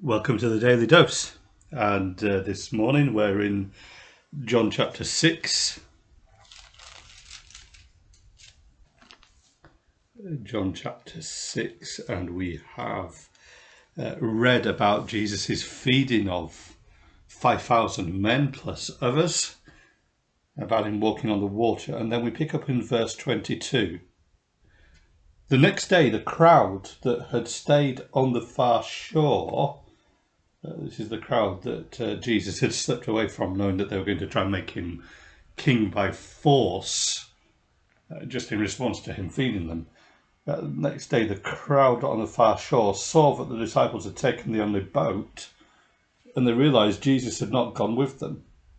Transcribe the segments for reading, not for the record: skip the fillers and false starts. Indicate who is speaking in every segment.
Speaker 1: Welcome to the Daily Dose, and this morning we're in John chapter 6. John chapter 6, and we have read about Jesus' feeding of 5,000 men plus others, about him walking on the water, and then we pick up in verse 22. The next day, the crowd that had stayed on the far shore, this is the crowd that Jesus had slipped away from, knowing that they were going to try and make him king by force, just in response to him feeding them. Next day, the crowd on the far shore saw that the disciples had taken the only boat, and they realized Jesus had not gone with them.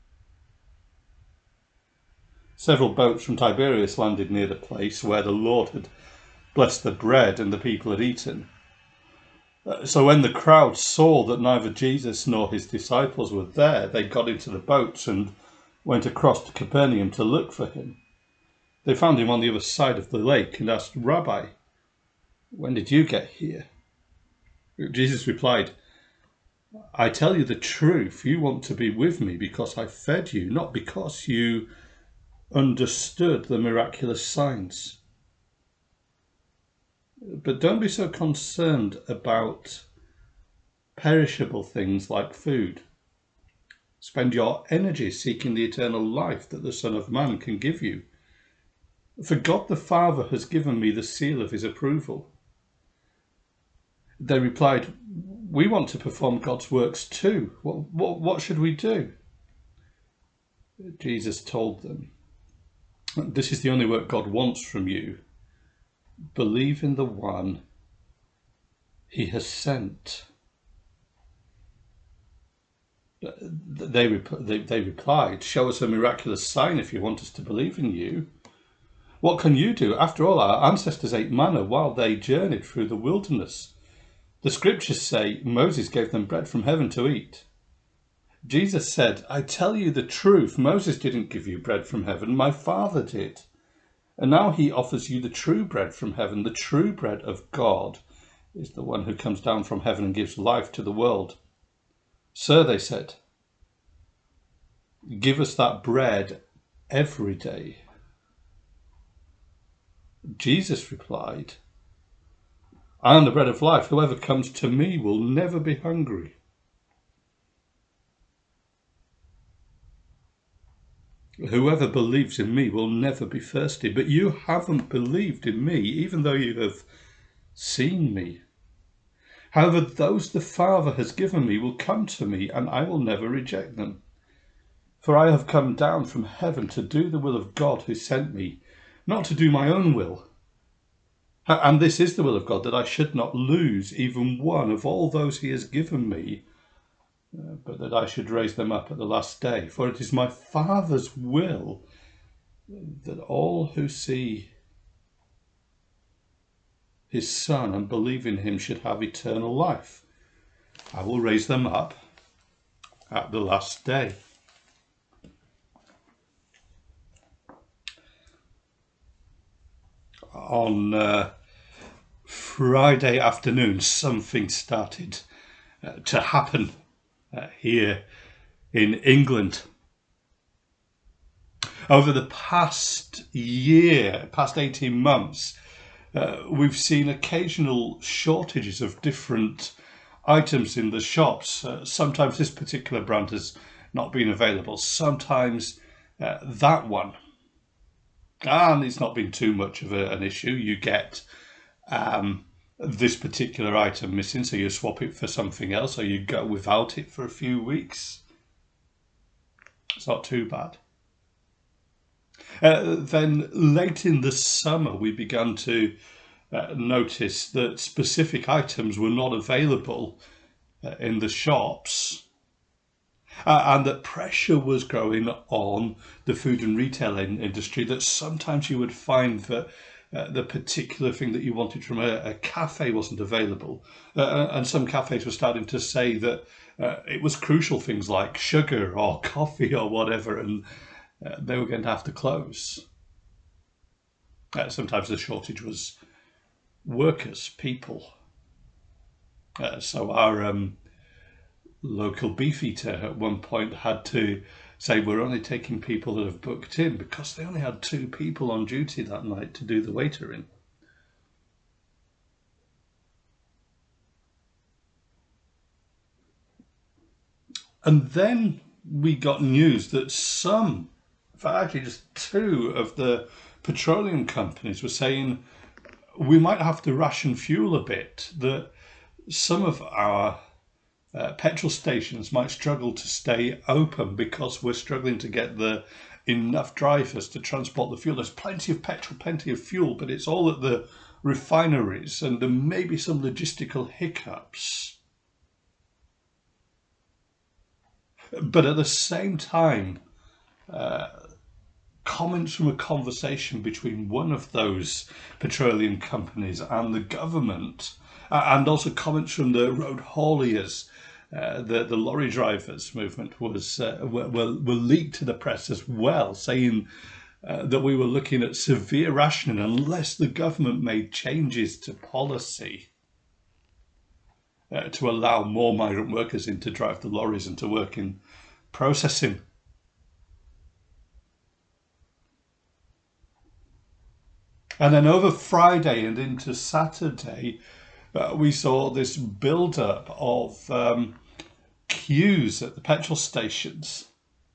Speaker 1: Several boats from Tiberias landed near the place where the Lord had blessed the bread and the people had eaten. So when the crowd saw that neither Jesus nor his disciples were there, they got into the boats and went across to Capernaum to look for him. They found him on the other side of the lake and asked, "Rabbi, when did you get here?" Jesus replied, "I tell you the truth, you want to be with me because I fed you, not because you understood the miraculous signs. But don't be so concerned about perishable things like food. Spend your energy seeking the eternal life that the Son of Man can give you. For God the Father has given me the seal of his approval." They replied, "We want to perform God's works too. What should we do?" Jesus told them, "This is the only work God wants from you. Believe in the one he has sent." They replied, "Show us a miraculous sign if you want us to believe in you. What can you do? After all, our ancestors ate manna while they journeyed through the wilderness. The scriptures say Moses gave them bread from heaven to eat." Jesus said, "I tell you the truth, Moses didn't give you bread from heaven, my Father did. And now he offers you the true bread from heaven. The true bread of God is the one who comes down from heaven and gives life to the world." "Sir," they said, "give us that bread every day." Jesus replied, "I am the bread of life. Whoever comes to me will never be hungry. Whoever believes in me will never be thirsty. But you haven't believed in me, even though you have seen me. However, those the Father has given me will come to me, and I will never reject them. For I have come down from heaven to do the will of God who sent me, not to do my own will. And this is the will of God, that I should not lose even one of all those he has given me, but that I should raise them up at the last day. For it is my Father's will that all who see his Son and believe in him should have eternal life. I will raise them up at the last day." On Friday afternoon, something started to happen here in England. Over the past 18 months, we've seen occasional shortages of different items in the shops. Sometimes this particular brand has not been available. Sometimes that one. And it's not been too much of an issue. You get this particular item missing, so you swap it for something else, or you go without it for a few weeks. It's not too bad. Then late in the summer, we began to notice that specific items were not available in the shops, and that pressure was growing on the food and retail industry, that sometimes you would find that the particular thing that you wanted from a cafe wasn't available. And some cafes were starting to say that it was crucial things like sugar or coffee or whatever, and they were going to have to close. Sometimes the shortage was workers, people. So our local beefeater at one point had to say, we're only taking people that have booked in, because they only had 2 people on duty that night to do the waitering. And then we got news that some, in fact actually just 2 of the petroleum companies were saying we might have to ration fuel a bit, that some of our petrol stations might struggle to stay open because we're struggling to get enough drivers to transport the fuel. There's plenty of petrol, plenty of fuel, but it's all at the refineries, and there may be some logistical hiccups. But at the same time, comments from a conversation between one of those petroleum companies and the government, and also comments from the road hauliers, the lorry drivers movement, were leaked to the press as well, saying that we were looking at severe rationing unless the government made changes to policy to allow more migrant workers in to drive the lorries and to work in processing. And then over Friday and into Saturday, we saw this build-up of queues at the petrol stations.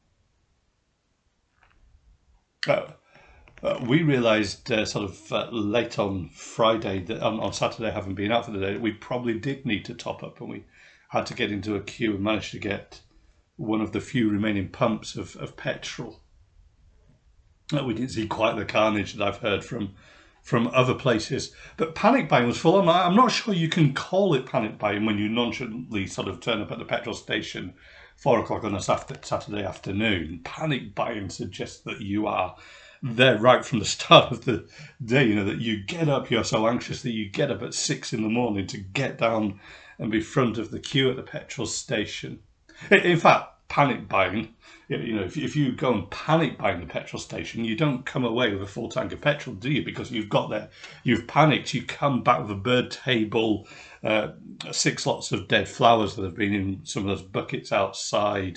Speaker 1: We realised late on Friday, that on Saturday, having been out for the day, we probably did need to top up, and we had to get into a queue and managed to get one of the few remaining pumps of petrol. We didn't see quite the carnage that I've heard from other places, but panic buying was full on. I'm not sure you can call it panic buying when you nonchalantly sort of turn up at the petrol station 4 o'clock on a Saturday afternoon. Panic buying suggests that you are there right from the start of the day, that you get up, you're so anxious that you get up at 6 in the morning to get down and be front of the queue at the petrol station. In fact, panic buying, if you go and panic buy in the petrol station, you don't come away with a full tank of petrol, do you? Because you've got there, you've panicked, you come back with a bird table, 6 lots of dead flowers that have been in some of those buckets outside,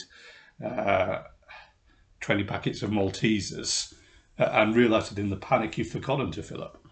Speaker 1: 20 packets of Maltesers, and realise that in the panic you've forgotten to fill up.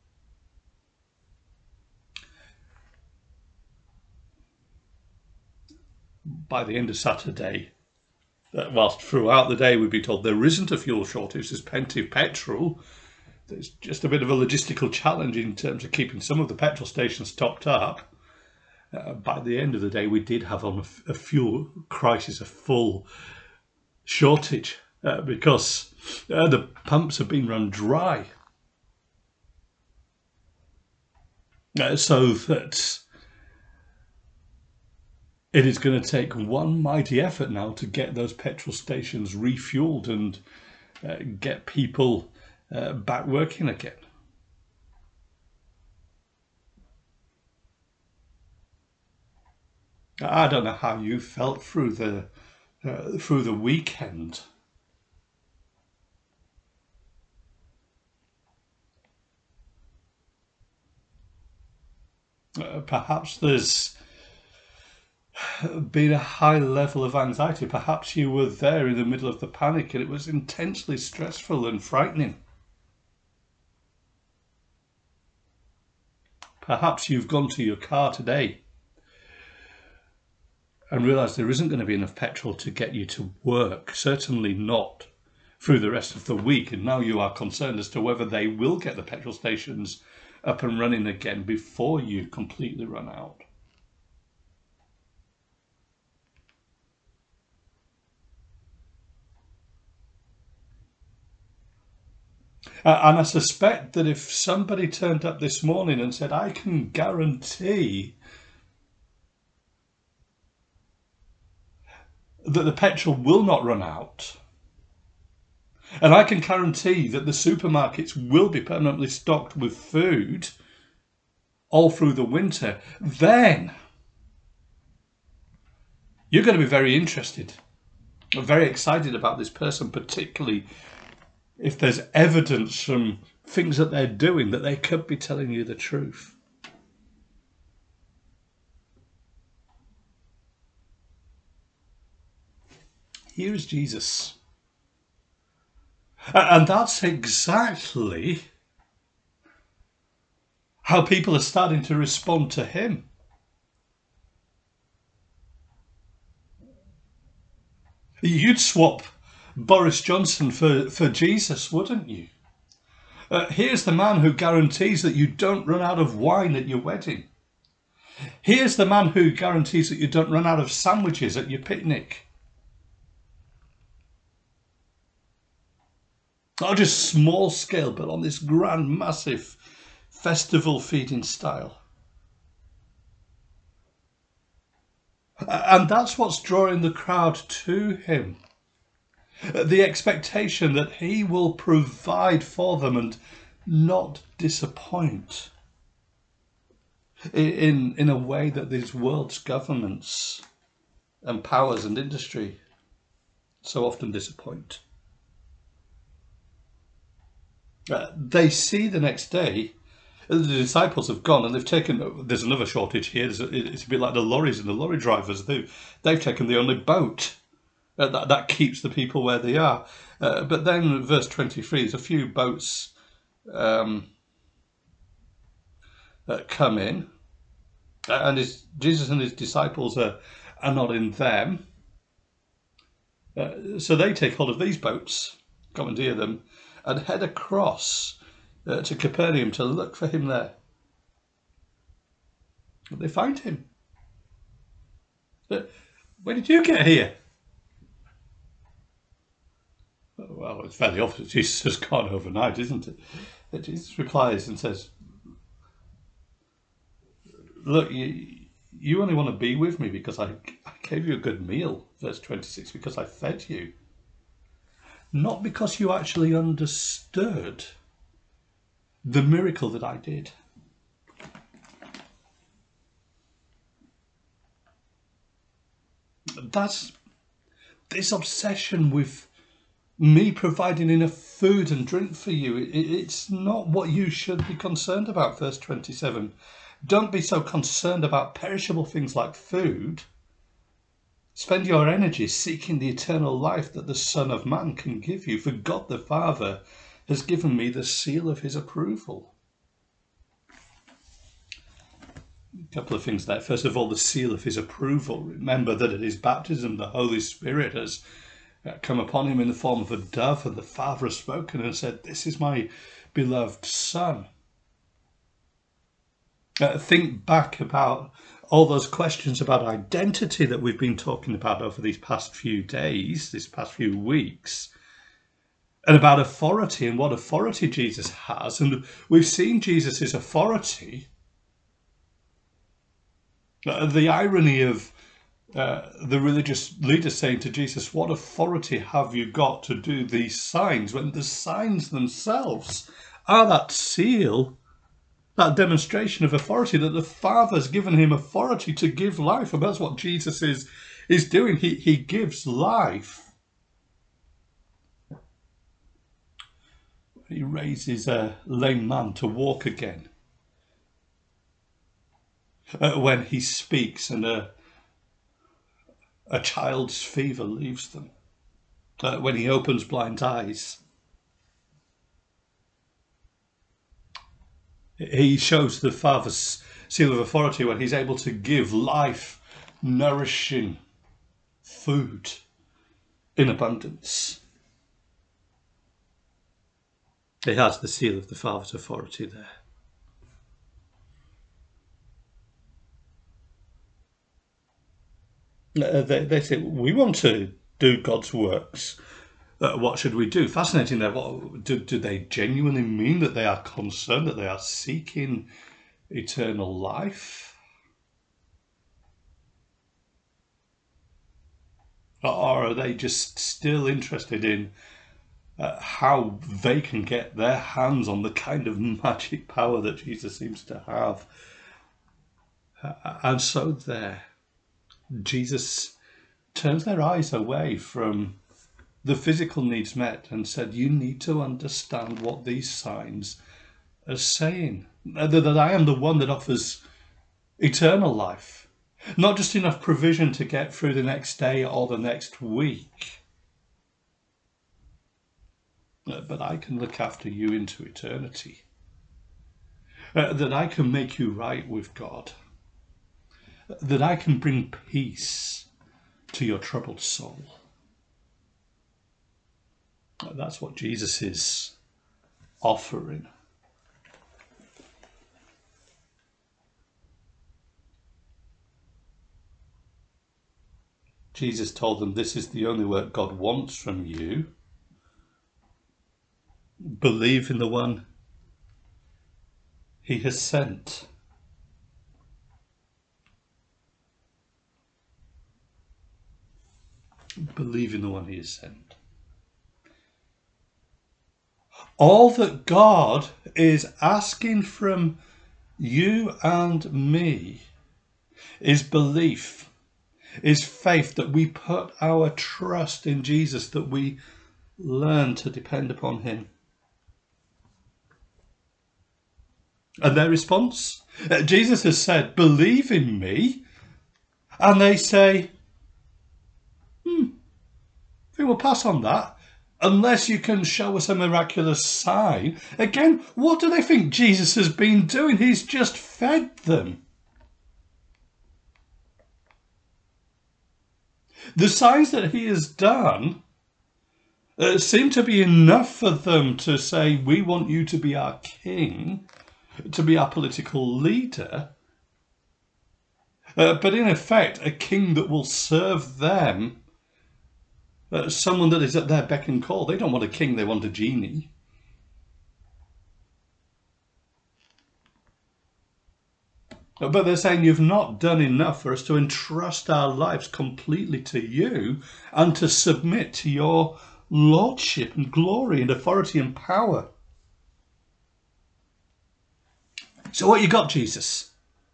Speaker 1: By the end of Saturday, whilst throughout the day we'd be told there isn't a fuel shortage, there's plenty of petrol, there's just a bit of a logistical challenge in terms of keeping some of the petrol stations topped up. By the end of the day, we did have a fuel crisis, a full shortage, because the pumps have been run dry. So that it is going to take one mighty effort now to get those petrol stations refueled and get people back working again. I don't know how you felt through the weekend. Perhaps there's been a high level of anxiety. Perhaps you were there in the middle of the panic and it was intensely stressful and frightening. Perhaps you've gone to your car today and realised there isn't going to be enough petrol to get you to work, certainly not through the rest of the week, and now you are concerned as to whether they will get the petrol stations up and running again before you completely run out. And I suspect that if somebody turned up this morning and said, I can guarantee that the petrol will not run out, and I can guarantee that the supermarkets will be permanently stocked with food all through the winter, then you're going to be very interested, very excited about this person, particularly if there's evidence from things that they're doing that they could be telling you the truth. here is Jesus. And that's exactly how people are starting to respond to him. You'd swap Boris Johnson for Jesus, wouldn't you? Here's the man who guarantees that you don't run out of wine at your wedding. Here's the man who guarantees that you don't run out of sandwiches at your picnic. Not just small scale, but on this grand, massive festival feeding style. And that's what's drawing the crowd to him. The expectation that he will provide for them and not disappoint in a way that these world's governments and powers and industry so often disappoint. They see the next day the disciples have gone and they've taken, there's another shortage here, it's a bit like the lorries and the lorry drivers, they've taken the only boat that keeps the people where they are. But then verse 23, there's a few boats that come in, and Jesus and his disciples are not in them. So they take hold of these boats, commandeer them, and head across to Capernaum to look for him there. But they find him. When did you get here? Well, it's fairly obvious Jesus has gone overnight, isn't it? But Jesus replies and says, look, you only want to be with me because I gave you a good meal, verse 26, because I fed you. Not because you actually understood the miracle that I did. That's this obsession with me providing enough food and drink for you. It's not what you should be concerned about, verse 27. Don't be so concerned about perishable things like food. Spend your energy seeking the eternal life that the Son of Man can give you, for God the Father has given me the seal of his approval. A couple of things there. First of all, the seal of his approval. Remember that at his baptism, the Holy Spirit has come upon him in the form of a dove, and the Father has spoken and said, this is my beloved Son. Think back about all those questions about identity that we've been talking about over these past few days, these past few weeks, and about authority and what authority Jesus has. And we've seen Jesus' authority. The irony of the religious leaders saying to Jesus, what authority have you got to do these signs, when the signs themselves are that seal, that demonstration of authority, that the Father's given him authority to give life. And that's what Jesus is doing. He gives life. He raises a lame man to walk again. When he speaks and a child's fever leaves them. When he opens blind eyes. He shows the Father's seal of authority when he's able to give life, nourishing food in abundance. He has the seal of the Father's authority there. They say, we want to do God's works. What should we do? Fascinating there. Do they genuinely mean that they are concerned, that they are seeking eternal life? Or are they just still interested in how they can get their hands on the kind of magic power that Jesus seems to have? And so there, Jesus turns their eyes away from the physical needs met and said, you need to understand what these signs are saying. That I am the one that offers eternal life. Not just enough provision to get through the next day or the next week, but I can look after you into eternity. That I can make you right with God. That I can bring peace to your troubled soul. That's what Jesus is offering. Jesus told them this is the only work God wants from you. Believe in the one he has sent. Believe in the one he has sent. All that God is asking from you and me is belief, is faith, that we put our trust in Jesus, that we learn to depend upon him. And their response? Jesus has said, believe in me. And they say, we will pass on that unless you can show us a miraculous sign. Again, what do they think Jesus has been doing? He's just fed them. The signs that he has done seem to be enough for them to say, we want you to be our king, to be our political leader. But in effect, a king that will serve them, someone that is at their beck and call. They don't want a king, they want a genie. But they're saying you've not done enough for us to entrust our lives completely to you and to submit to your lordship and glory and authority and power. So what you got, Jesus?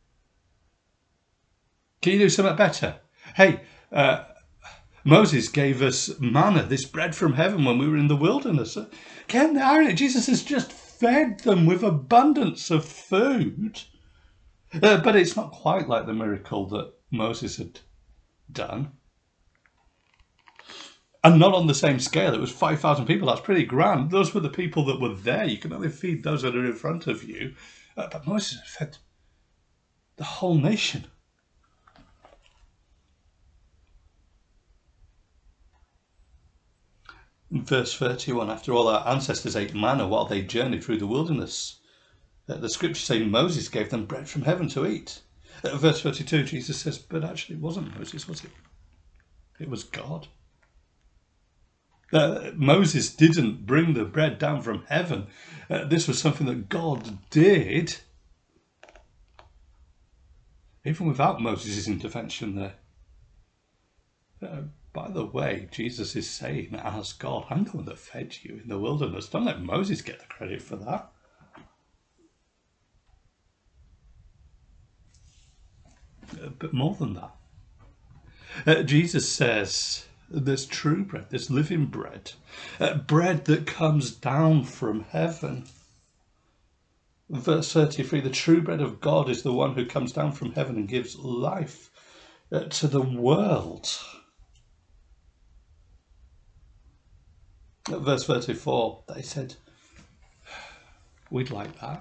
Speaker 1: Can you do something better? Hey, Moses gave us manna, this bread from heaven, when we were in the wilderness. Again, the irony, Jesus has just fed them with abundance of food. But it's not quite like the miracle that Moses had done. And not on the same scale. It was 5,000 people. That's pretty grand. Those were the people that were there. You can only feed those that are in front of you. But Moses had fed the whole nation. In verse 31, after all our ancestors ate manna while they journeyed through the wilderness, the scriptures say Moses gave them bread from heaven to eat. Verse 32, Jesus says, but actually it wasn't Moses, was it? It was God. Moses didn't bring the bread down from heaven. This was something that God did, even without Moses' intervention there. By the way, Jesus is saying, as God, I'm the one that fed you in the wilderness. Don't let Moses get the credit for that. But more than that, Jesus says there's true bread, there's living bread, bread that comes down from heaven. Verse 33, the true bread of God is the one who comes down from heaven and gives life to the world. Verse 34, they said, we'd like that.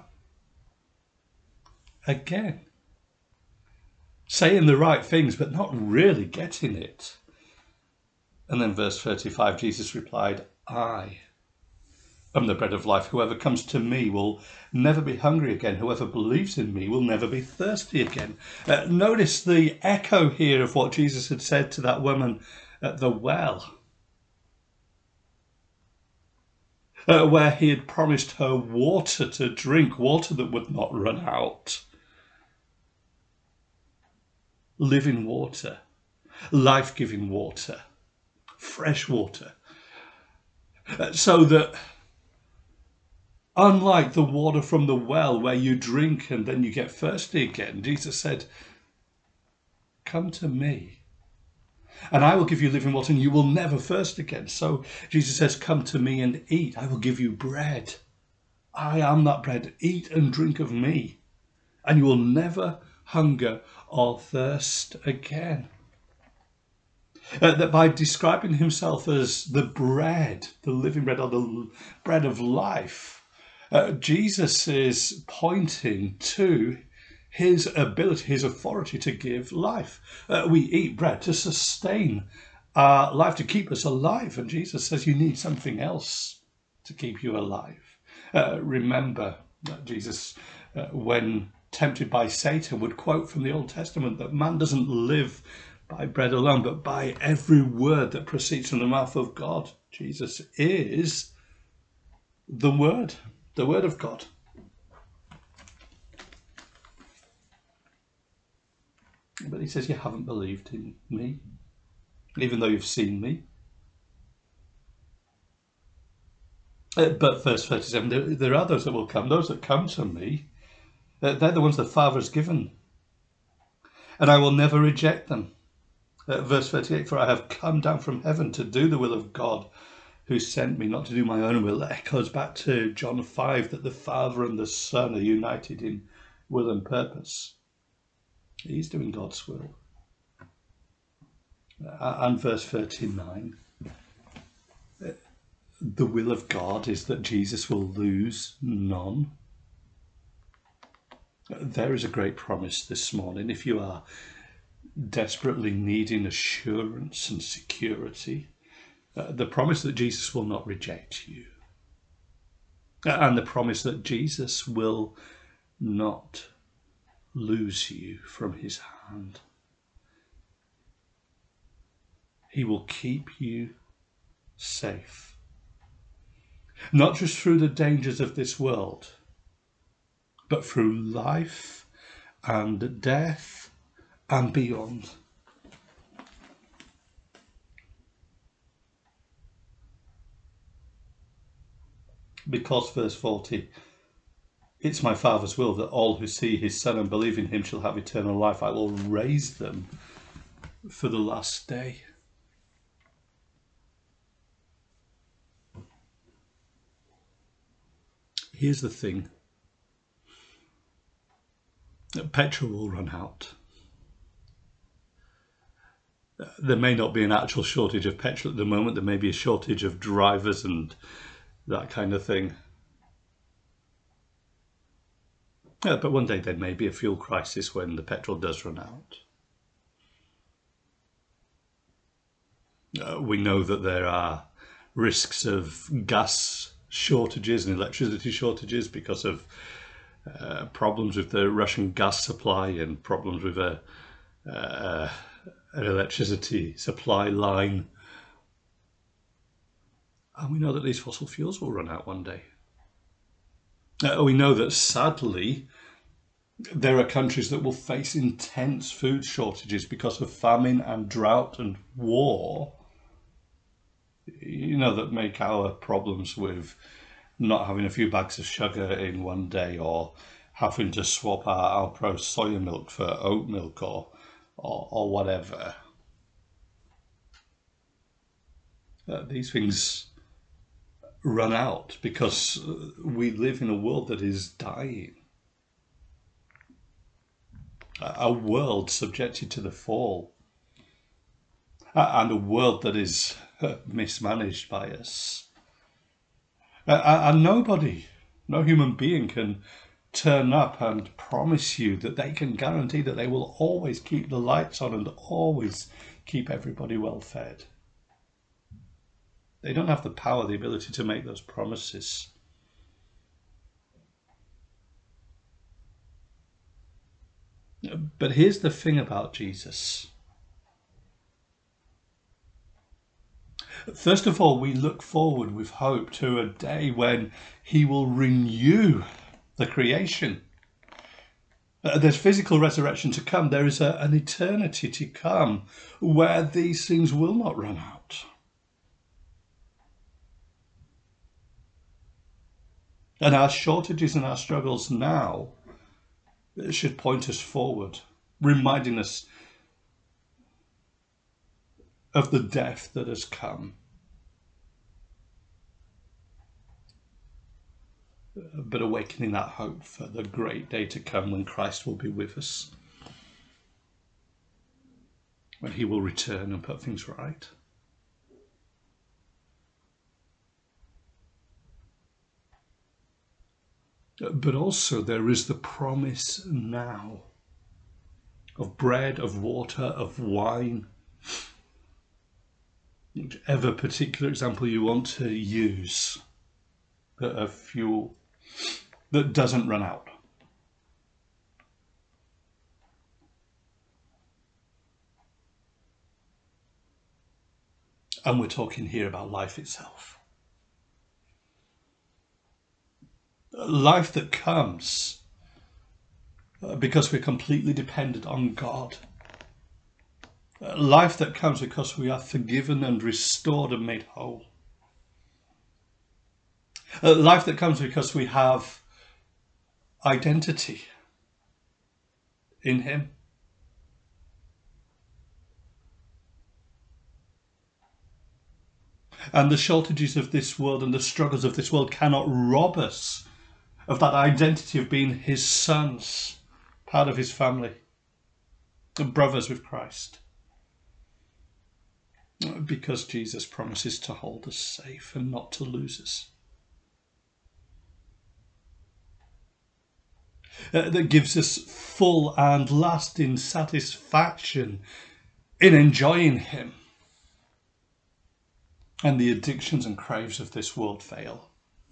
Speaker 1: Again, saying the right things, but not really getting it. And then verse 35, Jesus replied, I am the bread of life. Whoever comes to me will never be hungry again. Whoever believes in me will never be thirsty again. Notice the echo here of what Jesus had said to that woman at the well, where he had promised her water to drink, water that would not run out. Living water, life-giving water, fresh water. So that, unlike the water from the well where you drink and then you get thirsty again, Jesus said, come to me and I will give you living water and you will never thirst again. So Jesus says, come to me and eat. I will give you bread. I am that bread. Eat and drink of me and you will never hunger or thirst again. That by describing himself as the bread, the living bread, or the bread of life, Jesus is pointing to his ability, his authority to give life. We eat bread to sustain our life, to keep us alive. And Jesus says you need something else to keep you alive. Remember that Jesus, when tempted by Satan, would quote from the Old Testament that man doesn't live by bread alone, but by every word that proceeds from the mouth of God. Jesus is the Word of God. But he says, you haven't believed in me, even though you've seen me. But verse 37, there are those that will come, those that come to me, they're the ones the Father has given, and I will never reject them. Verse 38, for I have come down from heaven to do the will of God who sent me, not to do my own will. That echoes back to John 5, that the Father and the Son are united in will and purpose. He's doing God's will. And verse 39, the will of God is that Jesus will lose none. There is a great promise this morning. If you are desperately needing assurance and security, the promise that Jesus will not reject you, and the promise that Jesus will not lose you from his hand. He will keep you safe, not just through the dangers of this world, but through life and death and beyond. Because, verse 40, it's my Father's will that all who see his Son and believe in him shall have eternal life. I will raise them for the last day. Here's the thing. Petrol will run out. There may not be an actual shortage of petrol at the moment. There may be a shortage of drivers and that kind of thing. But one day there may be a fuel crisis when the petrol does run out. We know that there are risks of gas shortages and electricity shortages because of problems with the Russian gas supply and problems with an electricity supply line. And we know that these fossil fuels will run out one day. We know that sadly there are countries that will face intense food shortages because of famine and drought and war. You know, that make our problems with not having a few bags of sugar in one day, or having to swap our Alpro soya milk for oat milk or whatever. These things run out because we live in a world that is dying. A world subjected to the fall. And a world that is mismanaged by us. And nobody, no human being can turn up and promise you that they can guarantee that they will always keep the lights on and always keep everybody well fed. They don't have the power, the ability to make those promises. But here's the thing about Jesus. First of all, we look forward with hope to a day when he will renew the creation. There's physical resurrection to come. There is an eternity to come where these things will not run out. And our shortages and our struggles now should point us forward, reminding us of the death that has come. But awakening that hope for the great day to come when Christ will be with us. when he will return and put things right. But also there is the promise now of bread, of water, of wine, whichever particular example you want to use, of fuel that doesn't run out. And we're talking here about life itself. Life that comes because we're completely dependent on God. Life that comes because we are forgiven and restored and made whole. Life that comes because we have identity in him. And the shortages of this world and the struggles of this world cannot rob us of that identity of being his sons, part of his family, and brothers with Christ. Because Jesus promises to hold us safe and not to lose us. That gives us full and lasting satisfaction in enjoying him. And the addictions and craves of this world fail.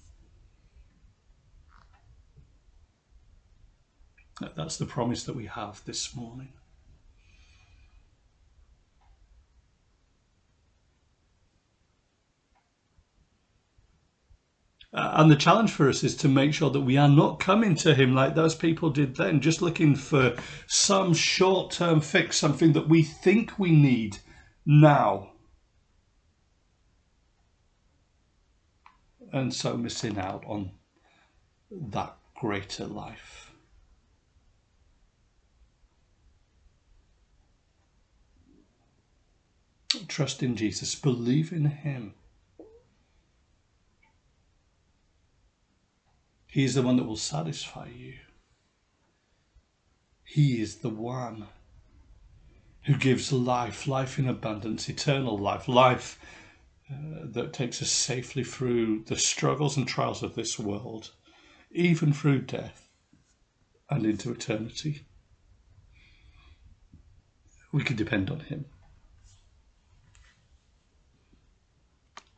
Speaker 1: That's the promise that we have this morning. And the challenge for us is to make sure that we are not coming to him like those people did then, just looking for some short-term fix, something that we think we need now. And so missing out on that greater life. Trust in Jesus, believe in him. He is the one that will satisfy you. He is the one who gives life, life in abundance, eternal life, life that takes us safely through the struggles and trials of this world, even through death and into eternity. We can depend on him.